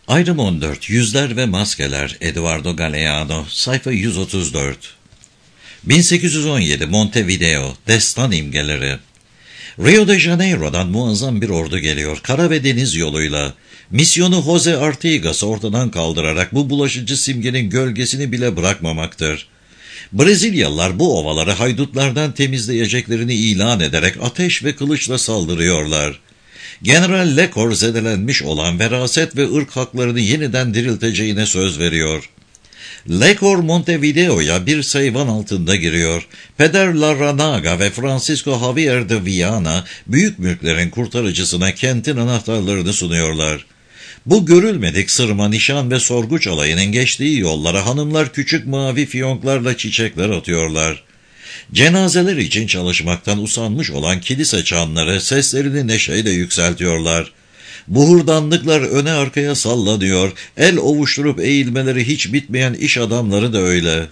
Ayrım 14. Yüzler ve Maskeler. Eduardo Galeano. Sayfa 134. 1817. Montevideo. Destan imgeleri. Rio de Janeiro'dan muazzam bir ordu geliyor. Kara ve deniz yoluyla. Misyonu Jose Artigas'ı ortadan kaldırarak bu bulaşıcı simgenin gölgesini bile bırakmamaktır. Brezilyalılar bu ovaları haydutlardan temizleyeceklerini ilan ederek ateş ve kılıçla saldırıyorlar. General Lecor zedelenmiş olan veraset ve ırk haklarını yeniden dirilteceğine söz veriyor. Lecor Montevideo'ya bir sayvan altında giriyor. Peder Larranaga ve Francisco Javier de Viana büyük mülklerin kurtarıcısına kentin anahtarlarını sunuyorlar. Bu görülmedik sırma, nişan ve sorguç alayının geçtiği yollara hanımlar küçük mavi fiyonklarla çiçekler atıyorlar. Cenazeler için çalışmaktan usanmış olan kilise çanları seslerini neşeyle yükseltiyorlar. Buhurdanlıklar öne arkaya sallanıyor, el ovuşturup eğilmeleri hiç bitmeyen iş adamları da öyle.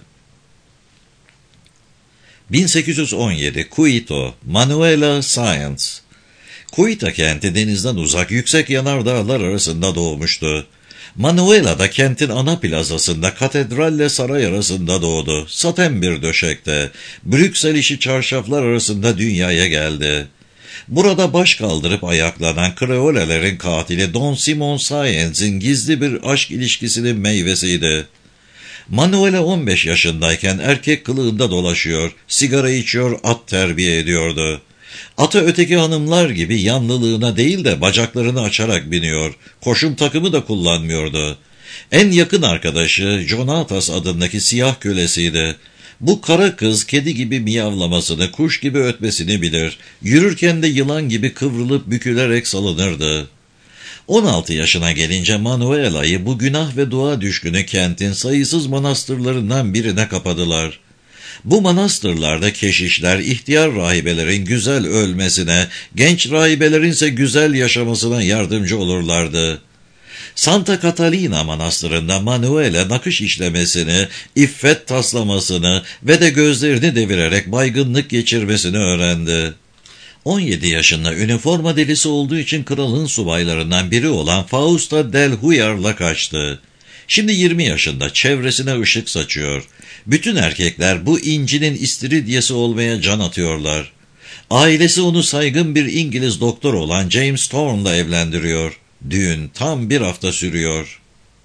1817. Quito, Manuela Sáenz. Quito kenti denizden uzak yüksek yanardağlar arasında doğmuştu. Manuela da kentin ana plazasında katedralle saray arasında doğdu. Saten bir döşekte, Brüksel işi çarşaflar arasında dünyaya geldi. Burada baş kaldırıp ayaklanan Kreolelerin katili Don Simon Sáenz'in gizli bir aşk ilişkisinin meyvesiydi. Manuela 15 yaşındayken erkek kılığında dolaşıyor, sigara içiyor, at terbiye ediyordu. Ata öteki hanımlar gibi yanlılığına değil de bacaklarını açarak biniyor, koşum takımı da kullanmıyordu. En yakın arkadaşı Jonatas adındaki siyah kölesiydi. Bu kara kız kedi gibi miyavlamasını, kuş gibi ötmesini bilir, yürürken de yılan gibi kıvrılıp bükülerek salınırdı. 16 yaşına gelince Manuela'yı bu günah ve dua düşkünü kentin sayısız manastırlarından birine kapadılar. Bu manastırlarda keşişler ihtiyar rahibelerin güzel ölmesine, genç rahibelerin ise güzel yaşamasına yardımcı olurlardı. Santa Catalina Manastırı'nda Manuela nakış işlemesini, iffet taslamasını ve de gözlerini devirerek baygınlık geçirmesini öğrendi. 17 yaşında üniforma delisi olduğu için kralın subaylarından biri olan Fausta del Huyar'la kaçtı. Şimdi 20 yaşında, çevresine ışık saçıyor. Bütün erkekler bu incinin istiridyesi olmaya can atıyorlar. Ailesi onu saygın bir İngiliz doktor olan James Thorne'la evlendiriyor. Düğün tam bir hafta sürüyor.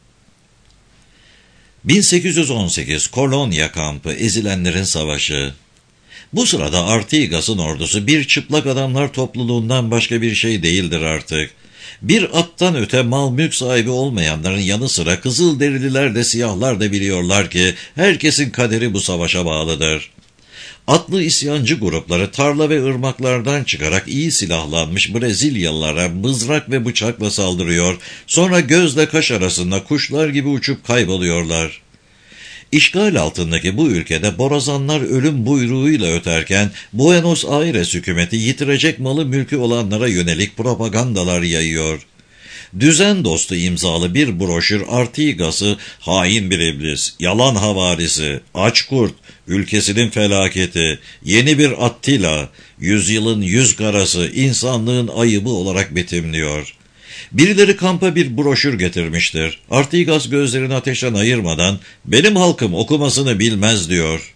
1818 Kolonya kampı, ezilenlerin savaşı. Bu sırada Artigas'ın ordusu bir çıplak adamlar topluluğundan başka bir şey değildir artık. Bir attan öte mal mülk sahibi olmayanların yanı sıra Kızılderililer de siyahlar da biliyorlar ki herkesin kaderi bu savaşa bağlıdır. Atlı isyancı grupları tarla ve ırmaklardan çıkarak iyi silahlanmış Brezilyalılara mızrak ve bıçakla saldırıyor, sonra gözle kaş arasında kuşlar gibi uçup kayboluyorlar. İşgal altındaki bu ülkede borazanlar ölüm buyruğuyla öterken Buenos Aires hükümeti yitirecek malı mülkü olanlara yönelik propagandalar yayıyor. Düzen dostu imzalı bir broşür Artigas'ı hain bir iblis, yalan havarisi, aç kurt, ülkesinin felaketi, yeni bir Attila, yüzyılın yüz karası, insanlığın ayıbı olarak betimliyor. Birileri kampa bir broşür getirmiştir. Artigas gözlerini ateşten ayırmadan benim halkım okumasını bilmez diyor.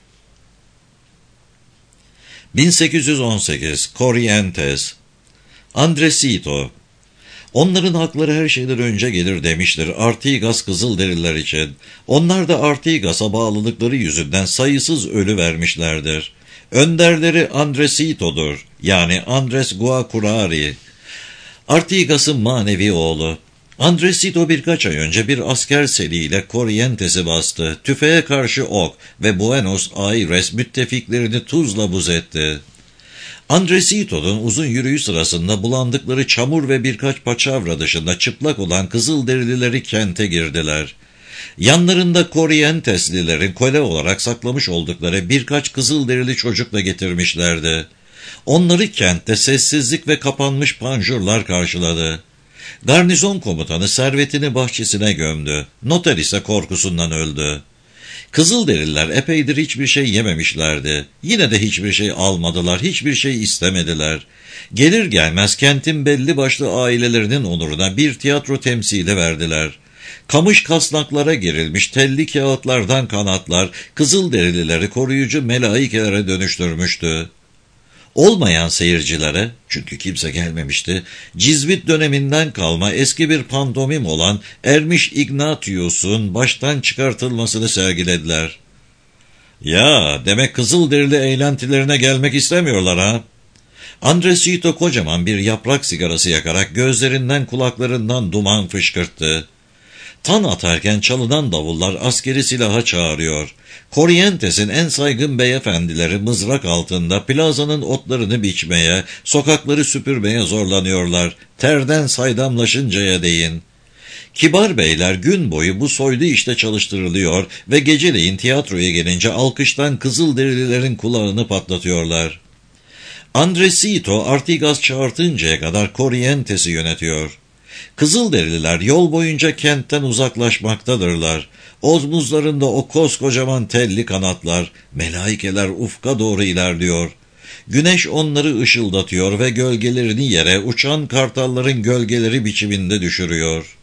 1818 Corrientes. Andresito. Onların hakları her şeyden önce gelir demiştir Artigas Kızılderililer için. Onlar da Artigas'a bağlılıkları yüzünden sayısız ölü vermişlerdir. Önderleri Andresito'dur, yani Andres Guacurari. Artigas'ın manevi oğlu. Andresito birkaç ay önce bir asker seliyle Corrientes'i bastı. Tüfeğe karşı ok ve Buenos Aires müttefiklerini tuzla buz etti. Andresito'nun uzun yürüyüş sırasında bulandıkları çamur ve birkaç paçavra dışında çıplak olan Kızılderilileri kente girdiler. Yanlarında Corrienteslilerin köle olarak saklamış oldukları birkaç Kızılderili çocukla getirmişlerdi. Onları kentte sessizlik ve kapanmış panjurlar karşıladı. Garnizon komutanı servetini bahçesine gömdü. Noter ise korkusundan öldü. Kızılderililer epeydir hiçbir şey yememişlerdi. Yine de hiçbir şey almadılar, hiçbir şey istemediler. Gelir gelmez kentin belli başlı ailelerinin onuruna bir tiyatro temsili verdiler. Kamış kasnaklara gerilmiş telli kağıtlardan kanatlar, Kızılderilileri koruyucu melaikelere dönüştürmüştü. Olmayan seyircilere, çünkü kimse gelmemişti, Cizvit döneminden kalma eski bir pantomim olan Ermiş Ignatius'un baştan çıkartılmasını sergilediler. Ya, demek Kızılderili eğlentilerine gelmek istemiyorlar ha? Andresito kocaman bir yaprak sigarası yakarak gözlerinden kulaklarından duman fışkırttı. Tan atarken çalınan davullar askeri silaha çağırıyor. Corrientes'in en saygın beyefendileri mızrak altında plazanın otlarını biçmeye, sokakları süpürmeye zorlanıyorlar. Terden saydamlaşıncaya değin. Kibar beyler gün boyu bu soylu işte çalıştırılıyor ve geceleyin tiyatroya gelince alkıştan Kızılderililerin kulağını patlatıyorlar. Andresito Artigas çağırtıncaya kadar Corrientes'i yönetiyor. Kızılderililer yol boyunca kentten uzaklaşmaktadırlar. Omuzlarında o koskocaman telli kanatlar, melaikeler ufka doğru ilerliyor. Güneş onları ışıldatıyor ve gölgelerini yere uçan kartalların gölgeleri biçiminde düşürüyor.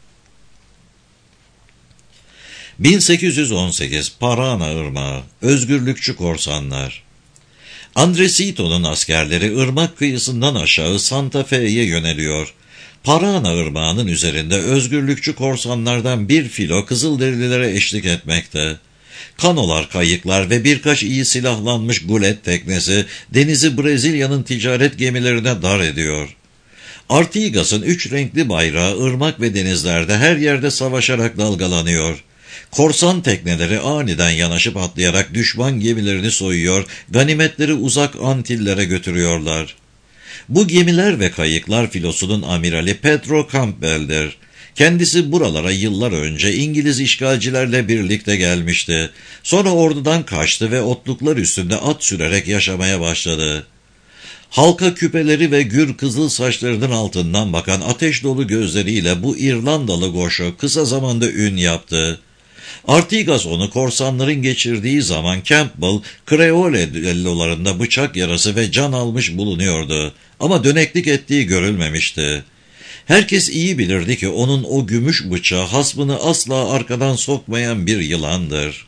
1818 Parana Irmağı, özgürlükçü korsanlar. Andresito'nun askerleri ırmak kıyısından aşağı Santa Fe'ye yöneliyor. Parana Irmağı'nın üzerinde özgürlükçü korsanlardan bir filo Kızılderililere eşlik etmekte. Kanolar, kayıklar ve birkaç iyi silahlanmış gulet teknesi denizi Brezilya'nın ticaret gemilerine dar ediyor. Artigas'ın 3 renkli bayrağı ırmak ve denizlerde her yerde savaşarak dalgalanıyor. Korsan tekneleri aniden yanaşıp atlayarak düşman gemilerini soyuyor, ganimetleri uzak Antillere götürüyorlar. Bu gemiler ve kayıklar filosunun amirali Pedro Campbell'dir. Kendisi buralara yıllar önce İngiliz işgalcilerle birlikte gelmişti. Sonra ordudan kaçtı ve otluklar üstünde at sürerek yaşamaya başladı. Halka küpeleri ve gür kızıl saçlarının altından bakan ateş dolu gözleriyle bu İrlandalı goşo kısa zamanda ün yaptı. Artigas onu korsanların geçirdiği zaman Campbell, Kreole düellolarında bıçak yarası ve can almış bulunuyordu. Ama döneklik ettiği görülmemişti. Herkes iyi bilirdi ki onun o gümüş bıçağı hasmını asla arkadan sokmayan bir yılandır.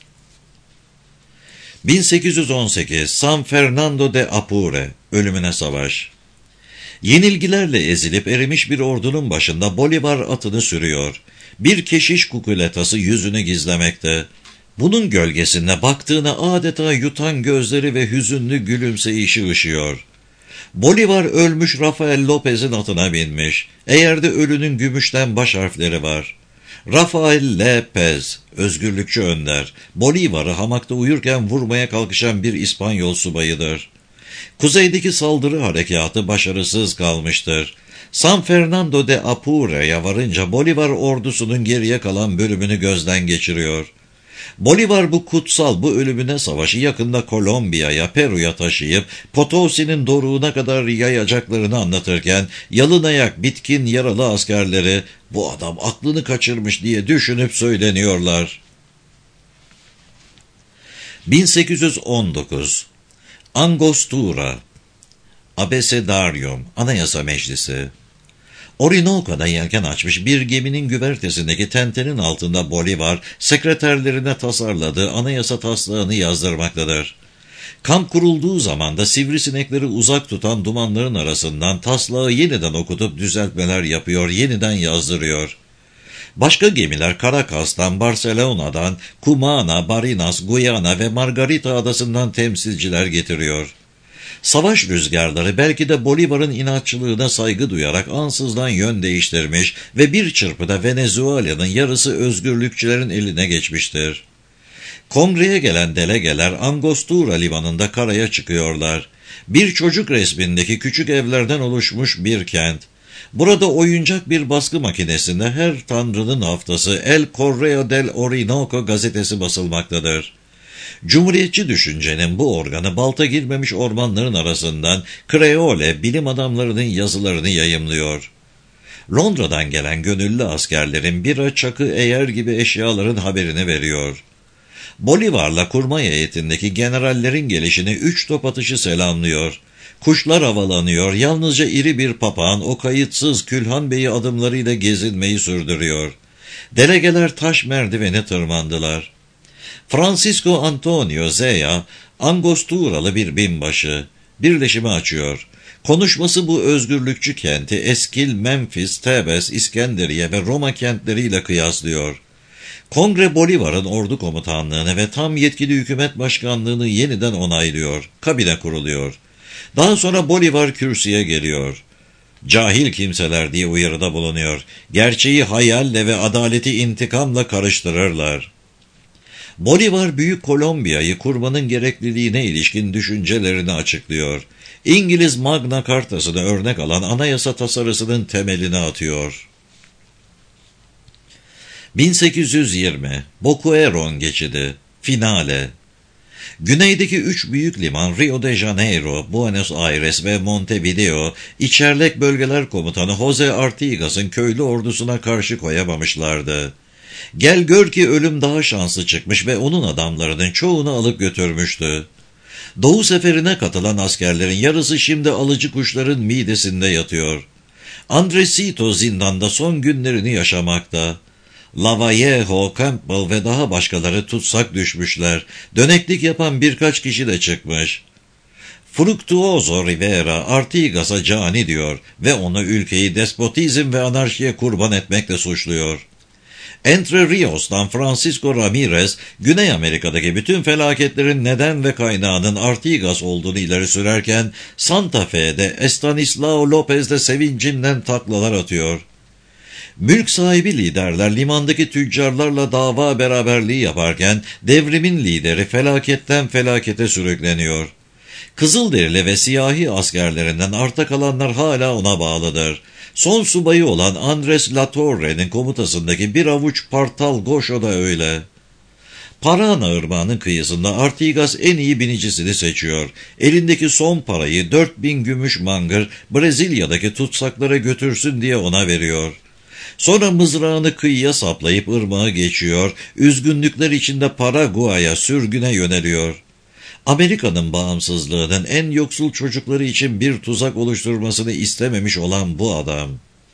1818 San Fernando de Apure, ölümüne savaş. Yenilgilerle ezilip erimiş bir ordunun başında Bolivar atını sürüyor. Bir keşiş kukuletası yüzünü gizlemekte. Bunun gölgesinde baktığına adeta yutan gözleri ve hüzünlü gülümseyişi ışıyor. Bolivar ölmüş Rafael Lopez'in atına binmiş. Eğerde ölünün gümüşten baş harfleri var. Rafael Lopez, özgürlükçü önder. Bolivar'ı hamakta uyurken vurmaya kalkışan bir İspanyol subayıdır. Kuzeydeki saldırı harekatı başarısız kalmıştır. San Fernando de Apure'ya varınca Bolivar ordusunun geriye kalan bölümünü gözden geçiriyor. Bolivar bu kutsal, bu ölümüne savaşı yakında Kolombiya'ya, Peru'ya taşıyıp Potosi'nin doruğuna kadar yayacaklarını anlatırken yalın ayak, bitkin, yaralı askerleri bu adam aklını kaçırmış diye düşünüp söyleniyorlar. 1819 Angostura, Abecedaryum, Anayasa Meclisi. Orinoco'da yelken açmış bir geminin güvertesindeki tentenin altında Bolivar, sekreterlerine tasarladığı anayasa taslağını yazdırmaktadır. Kamp kurulduğu zaman da sivrisinekleri uzak tutan dumanların arasından taslağı yeniden okutup düzeltmeler yapıyor, yeniden yazdırıyor. Başka gemiler Caracas'tan, Barcelona'dan, Cumana, Barinas, Guyana ve Margarita adasından temsilciler getiriyor. Savaş rüzgarları belki de Bolivar'ın inatçılığına saygı duyarak ansızdan yön değiştirmiş ve bir çırpıda Venezuela'nın yarısı özgürlükçülerin eline geçmiştir. Kongreye gelen delegeler Angostura limanında karaya çıkıyorlar. Bir çocuk resmindeki küçük evlerden oluşmuş bir kent. Burada oyuncak bir baskı makinesinde her tanrının haftası El Correo del Orinoco gazetesi basılmaktadır. Cumhuriyetçi düşüncenin bu organı balta girmemiş ormanların arasından Kreole bilim adamlarının yazılarını yayımlıyor. Londra'dan gelen gönüllü askerlerin bira, çakı, eğer gibi eşyaların haberini veriyor. Bolivar'la kurmay heyetindeki generallerin gelişini 3 top atışı selamlıyor. Kuşlar havalanıyor, yalnızca iri bir papağan o kayıtsız Külhan Bey'i adımlarıyla gezinmeyi sürdürüyor. Delegeler taş merdiveni tırmandılar. Francisco Antonio Zea, Angosturalı bir binbaşı, birleşimi açıyor. Konuşması bu özgürlükçü kenti Eskil, Memphis, Tebes, İskenderiye ve Roma kentleriyle kıyaslıyor. Kongre Bolivar'ın ordu komutanlığını ve tam yetkili hükümet başkanlığını yeniden onaylıyor. Kabine kuruluyor. Daha sonra Bolivar kürsüye geliyor. Cahil kimseler diye uyarıda bulunuyor. Gerçeği hayalle ve adaleti intikamla karıştırırlar. Bolivar Büyük Kolombiya'yı kurmanın gerekliliğine ilişkin düşüncelerini açıklıyor. İngiliz Magna Cartası'nı örnek alan anayasa tasarısının temelini atıyor. 1820 Boquerón geçidi, finale. Güneydeki üç büyük liman Rio de Janeiro, Buenos Aires ve Montevideo, içerlek bölgeler komutanı Jose Artigas'ın köylü ordusuna karşı koyamamışlardı. Gel gör ki ölüm daha şanslı çıkmış ve onun adamlarının çoğunu alıp götürmüştü. Doğu seferine katılan askerlerin yarısı şimdi alıcı kuşların midesinde yatıyor. Andresito zindanda son günlerini yaşamakta. Lavallejo, Campbell ve daha başkaları tutsak düşmüşler. Döneklik yapan birkaç kişi de çıkmış. Fructuoso Rivera Artigas'a cani diyor ve onu ülkeyi despotizm ve anarşiye kurban etmekle suçluyor. Entre Rios'tan Francisco Ramirez, Güney Amerika'daki bütün felaketlerin neden ve kaynağının Artigas olduğunu ileri sürerken, Santa Fe'de Estanislao Lopez de sevincinden taklalar atıyor. Mülk sahibi liderler limandaki tüccarlarla dava beraberliği yaparken, devrimin lideri felaketten felakete sürükleniyor. Kızılderili ve siyahi askerlerinden arta kalanlar hala ona bağlıdır. Son subayı olan Andres Latorre'nin komutasındaki bir avuç Partal Goşo da öyle. Parana Irmağı'nın kıyısında Artigas en iyi binicisini seçiyor. Elindeki son parayı 4000 gümüş mangır Brezilya'daki tutsaklara götürsün diye ona veriyor. Sonra mızrağını kıyıya saplayıp ırmağı geçiyor, üzgünlükler içinde Paraguay'a sürgüne yöneliyor. Amerika'nın bağımsızlığının en yoksul çocukları için bir tuzak oluşturmasını istememiş olan bu adam.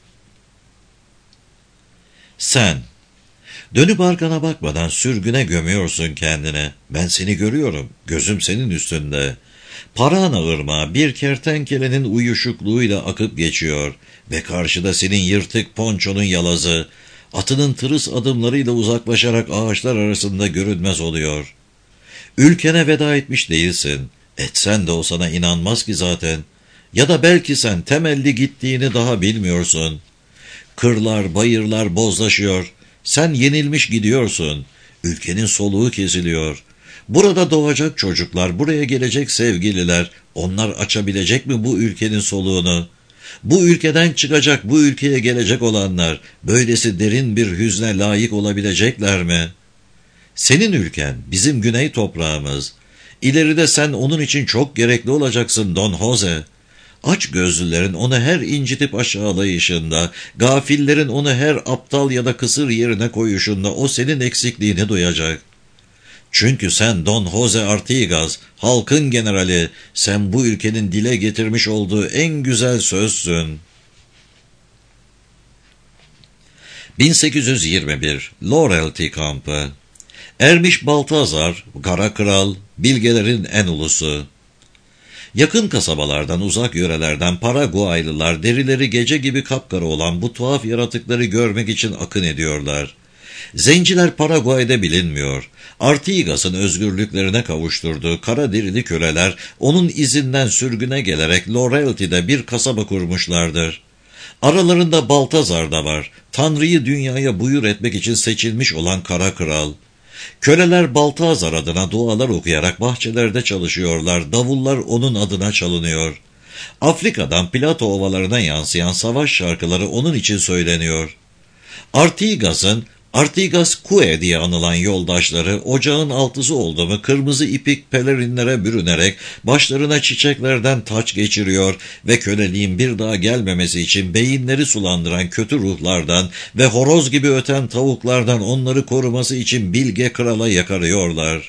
Sen, dönüp arkana bakmadan sürgüne gömüyorsun kendini. Ben seni görüyorum, gözüm senin üstünde. Parana ırmağı bir kertenkelenin uyuşukluğuyla akıp geçiyor ve karşıda senin yırtık ponçonun yalazı, atının tırıs adımlarıyla uzaklaşarak ağaçlar arasında görünmez oluyor. Ülkene veda etmiş değilsin. Etsen de o sana inanmaz ki zaten. Ya da belki sen temelli gittiğini daha bilmiyorsun. Kırlar, bayırlar bozlaşıyor. Sen yenilmiş gidiyorsun. Ülkenin soluğu kesiliyor. Burada doğacak çocuklar, buraya gelecek sevgililer, onlar açabilecek mi bu ülkenin soluğunu? Bu ülkeden çıkacak, bu ülkeye gelecek olanlar, böylesi derin bir hüzne layık olabilecekler mi? Senin ülken, bizim güney toprağımız. İleride sen onun için çok gerekli olacaksın Don Jose. Aç gözlülerin onu her incitip aşağılayışında, gafillerin onu her aptal ya da kısır yerine koyuşunda o senin eksikliğini duyacak. Çünkü sen Don Jose Artigas, halkın generali, sen bu ülkenin dile getirmiş olduğu en güzel sözsün. 1821 Loyalty Kampı. Ermiş Baltazar, Kara Kral, bilgelerin en ulusu. Yakın kasabalardan, uzak yörelerden Paraguaylılar derileri gece gibi kapkara olan bu tuhaf yaratıkları görmek için akın ediyorlar. Zenciler Paraguay'da bilinmiyor. Artigas'ın özgürlüklerine kavuşturduğu kara derili köleler onun izinden sürgüne gelerek Loyalty'de bir kasaba kurmuşlardır. Aralarında Baltazar da var. Tanrı'yı dünyaya buyur etmek için seçilmiş olan Kara Kral. Köleler Baltazar adına dualar okuyarak bahçelerde çalışıyorlar, davullar onun adına çalınıyor. Afrika'dan Plato ovalarına yansıyan savaş şarkıları onun için söyleniyor. Artigas Kue diye anılan yoldaşları ocağın altısı oldu mu kırmızı ipek pelerinlere bürünerek başlarına çiçeklerden taç geçiriyor ve köleliğin bir daha gelmemesi için beyinleri sulandıran kötü ruhlardan ve horoz gibi öten tavuklardan onları koruması için bilge krala yakarıyorlar.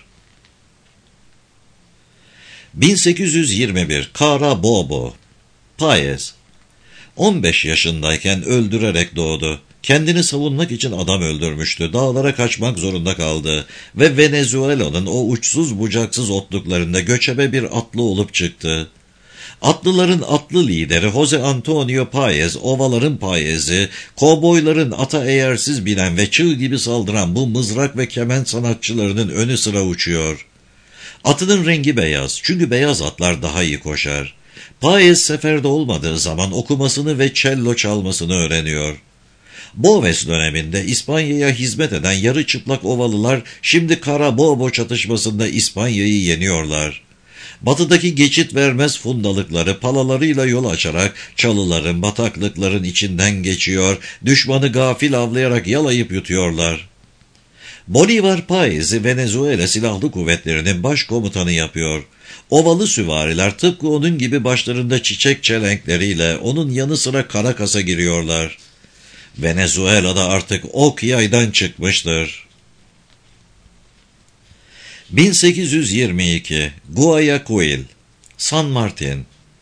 1821 Carabobo Paez 15 yaşındayken öldürerek doğdu. kendini savunmak için adam öldürmüştü. Dağlara kaçmak zorunda kaldı ve Venezuela'nın o uçsuz bucaksız otluklarında göçebe bir atlı olup çıktı. Atlıların atlı lideri Jose Antonio Paez, ovaların Paez'i, kovboyların ata eğersiz binen ve çığ gibi saldıran bu mızrak ve kement sanatçılarının önü sıra uçuyor. Atının rengi beyaz, çünkü beyaz atlar daha iyi koşar. Paez seferde olmadığı zaman okumasını ve cello çalmasını öğreniyor. Boves döneminde İspanya'ya hizmet eden yarı çıplak ovalılar şimdi Carabobo çatışmasında İspanya'yı yeniyorlar. Batıdaki geçit vermez fundalıkları palalarıyla yol açarak çalıların, bataklıkların içinden geçiyor, düşmanı gafil avlayarak yalayıp yutuyorlar. Bolivar Paez'i Venezuela Silahlı Kuvvetleri'nin başkomutanı yapıyor. Ovalı süvariler tıpkı onun gibi başlarında çiçek çelenkleriyle onun yanı sıra Caracas'a giriyorlar. Venezuela'da artık ok yaydan çıkmıştır. 1822 Guayaquil, San Martin.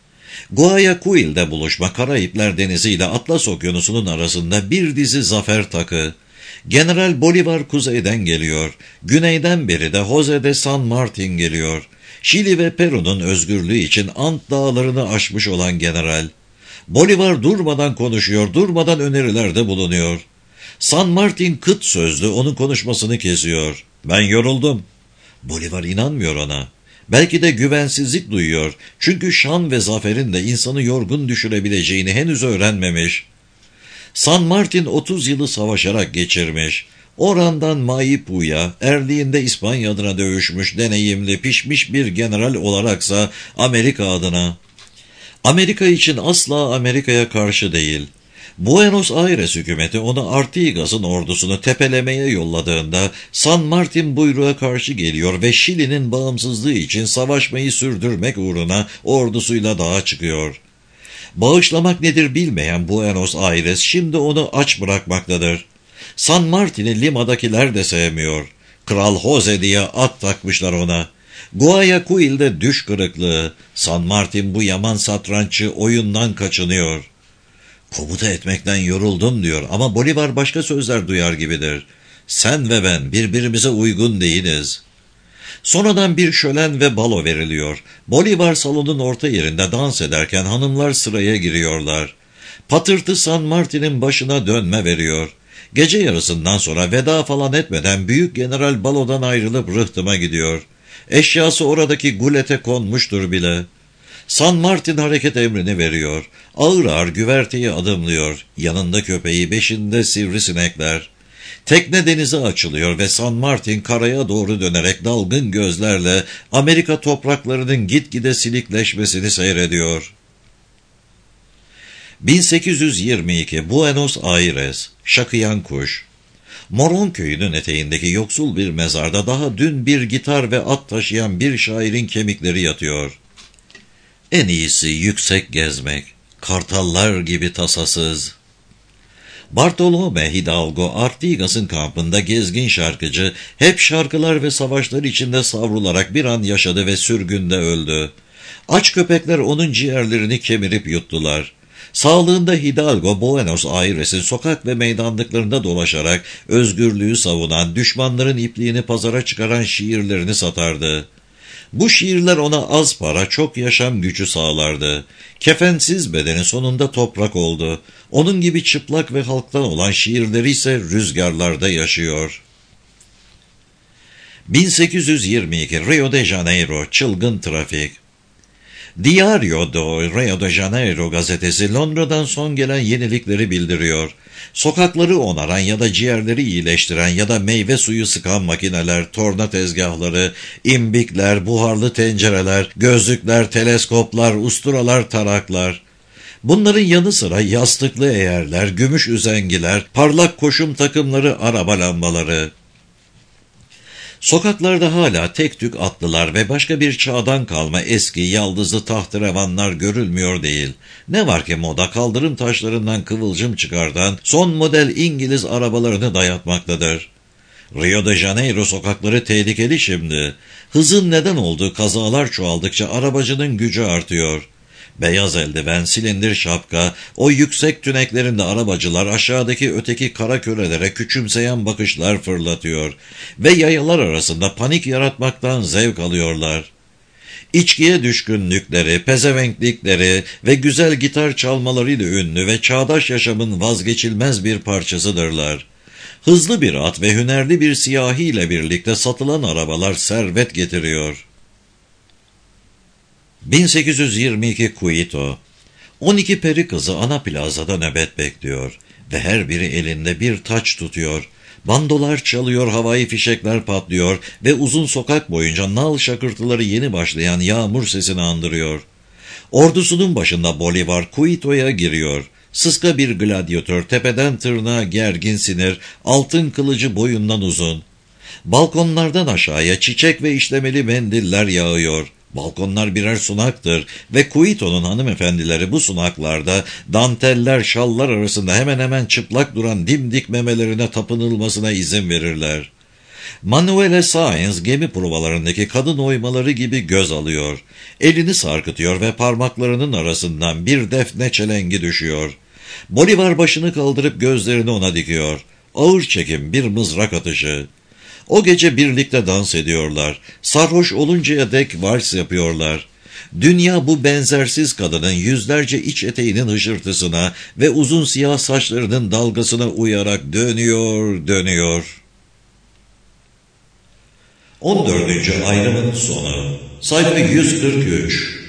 Guayaquil'de buluşma Karayipler Denizi ile Atlas Okyanusu'nun arasında bir dizi zafer takı. General Bolivar kuzeyden geliyor. Güneyden beri de Jose de San Martin geliyor. Şili ve Peru'nun özgürlüğü için Ant dağlarını aşmış olan general. Bolivar durmadan konuşuyor, durmadan önerilerde bulunuyor. San Martin kıt sözlü onun konuşmasını kesiyor. Ben yoruldum. Bolivar inanmıyor ona. Belki de güvensizlik duyuyor. Çünkü şan ve zaferin de insanı yorgun düşürebileceğini henüz öğrenmemiş. San Martin 30 yılı savaşarak geçirmiş. Orandan Maipu'ya, erliğinde İspanya adına dövüşmüş, deneyimli, pişmiş bir general olaraksa Amerika adına. Amerika için asla Amerika'ya karşı değil. Buenos Aires hükümeti onu Artigas'ın ordusunu tepelemeye yolladığında San Martin buyruğa karşı geliyor ve Şili'nin bağımsızlığı için savaşmayı sürdürmek uğruna ordusuyla dağa çıkıyor. Bağışlamak nedir bilmeyen Buenos Aires şimdi onu aç bırakmaktadır. San Martin'i Lima'dakiler de sevmiyor. Kral Jose diye at takmışlar ona. Guayaquil'de düş kırıklığı. San Martin bu yaman satranççı oyundan kaçınıyor. Komuta etmekten yoruldum diyor ama Bolivar başka sözler duyar gibidir. Sen ve ben birbirimize uygun değiliz. Sonradan bir şölen ve balo veriliyor. Bolivar salonun orta yerinde dans ederken hanımlar sıraya giriyorlar. Patırtı San Martin'in başına dönme veriyor. Gece yarısından sonra veda falan etmeden büyük general balodan ayrılıp rıhtıma gidiyor. Eşyası oradaki gulete konmuştur bile. San Martin hareket emrini veriyor. Ağır ağır güverteyi adımlıyor. Yanında köpeği, beşinde sivrisinekler. Tekne denize açılıyor ve San Martin karaya doğru dönerek dalgın gözlerle Amerika topraklarının gitgide silikleşmesini seyrediyor. 1822 Buenos Aires, şakıyan kuş. Moron köyünün eteğindeki yoksul bir mezarda daha dün bir gitar ve at taşıyan bir şairin kemikleri yatıyor. En iyisi yüksek gezmek, kartallar gibi tasasız. Bartolome Hidalgo, Artigas'ın kampında gezgin şarkıcı, hep şarkılar ve savaşlar içinde savrularak bir an yaşadı ve sürgünde öldü. Aç köpekler onun ciğerlerini kemirip yuttular. Sağlığında Hidalgo, Buenos Aires'in sokak ve meydanlıklarında dolaşarak özgürlüğü savunan, düşmanların ipliğini pazara çıkaran şiirlerini satardı. Bu şiirler ona az para, çok yaşam gücü sağlardı. Kefensiz bedeni sonunda toprak oldu. Onun gibi çıplak ve halktan olan şiirleri ise rüzgarlarda yaşıyor. 1822 Rio de Janeiro, çılgın trafik. Diario do Rio de Janeiro gazetesi Londra'dan son gelen yenilikleri bildiriyor. Sokakları onaran ya da ciğerleri iyileştiren ya da meyve suyu sıkan makineler, torna tezgahları, imbikler, buharlı tencereler, gözlükler, teleskoplar, usturalar, taraklar. Bunların yanı sıra yastıklı eğerler, gümüş üzengiler, parlak koşum takımları, araba lambaları. Sokaklarda hala tek tük atlılar ve başka bir çağdan kalma eski yaldızlı tahterevanlar görülmüyor değil. Ne var ki moda kaldırım taşlarından kıvılcım çıkartan son model İngiliz arabalarını dayatmaktadır. Rio de Janeiro sokakları tehlikeli şimdi. Hızın neden olduğu kazalar çoğaldıkça arabacının gücü artıyor. Beyaz eldiven, silindir şapka, o yüksek tüneklerinde arabacılar aşağıdaki öteki kara kölelere küçümseyen bakışlar fırlatıyor ve yayalar arasında panik yaratmaktan zevk alıyorlar. İçkiye düşkünlükleri, pezevenklikleri ve güzel gitar çalmalarıyla ünlü ve çağdaş yaşamın vazgeçilmez bir parçasıdırlar. Hızlı bir at ve hünerli bir siyahi ile birlikte satılan arabalar servet getiriyor. 1822 Quito. 12 peri kızı ana plazada nöbet bekliyor ve her biri elinde bir taç tutuyor. Bandolar çalıyor, havai fişekler patlıyor ve uzun sokak boyunca nal şakırtıları yeni başlayan yağmur sesini andırıyor. Ordusunun başında Bolivar Quito'ya giriyor. Sıska bir gladyatör, tepeden tırnağa gergin sinir, altın kılıcı boyundan uzun. Balkonlardan aşağıya çiçek ve işlemeli mendiller yağıyor. Balkonlar birer sunaktır ve Quito'nun hanımefendileri bu sunaklarda danteller, şallar arasında hemen hemen çıplak duran dimdik memelerine tapınılmasına izin verirler. Manuela Sáenz gemi provalarındaki kadın oymaları gibi göz alıyor. Elini sarkıtıyor ve parmaklarının arasından bir defne çelengi düşüyor. Bolivar başını kaldırıp gözlerini ona dikiyor. Ağır çekim, bir mızrak atışı. O gece birlikte dans ediyorlar. Sarhoş oluncaya dek vals yapıyorlar. Dünya bu benzersiz kadının yüzlerce iç eteğinin hışırtısına ve uzun siyah saçlarının dalgasına uyarak dönüyor. 14. ayrımın sonu. Sayfa 143.